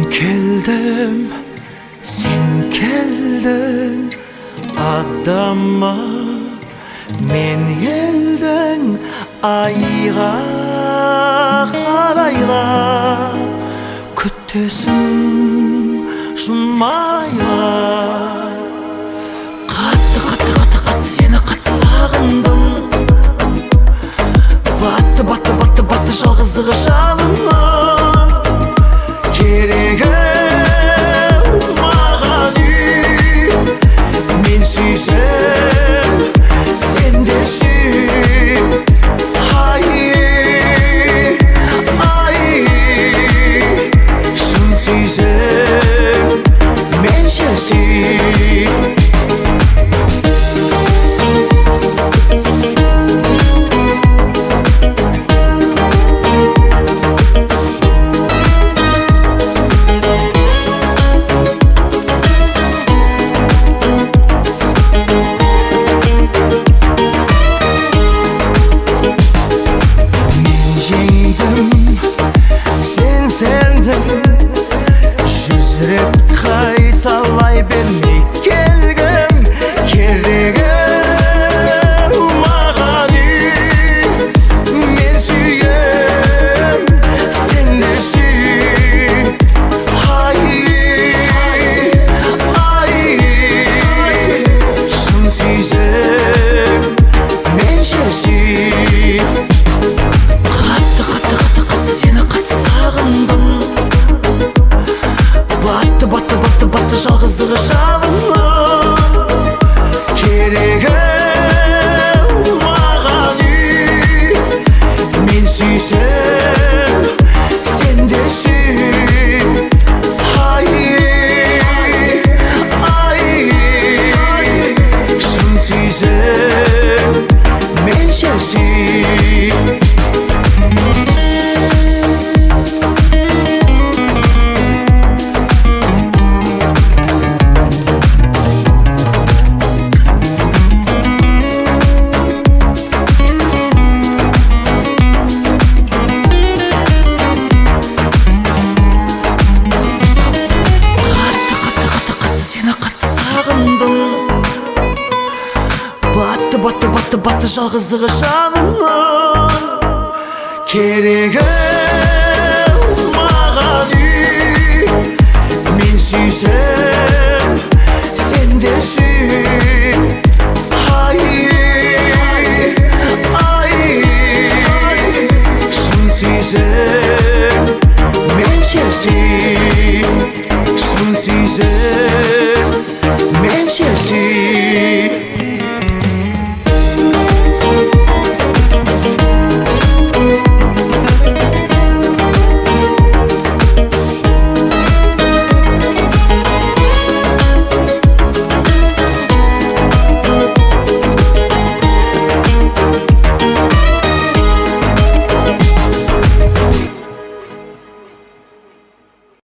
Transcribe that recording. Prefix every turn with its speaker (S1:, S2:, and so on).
S1: keldim, sen keldin adama, men geldim ayga qaraylap, kütesin shumaylap. Qatı seni qatı sağındım, battı жалғыздығы жанымның. Керегі маған үй, мен сүйсем сен де сүй. Ай, шын сүйсем менше сүй. Жүзіріп қайталай бермей келгім, керегі маған үй, мен сүйем сен де сүй. Ай, шын сүйсем менше сүй. Қатты сені қатты сағындым, батты жалғыздығы жанымның. Керегі маған үй, мен сүйсем сен де сүй. Ай, шын сүйсем менше сүй. Батты жалғыздығы жанымның. Керегі маған үй, мен сүйсем сен де сүй. Ай, шын сүйсем менше сүй. Шын сүйсем менше сүй.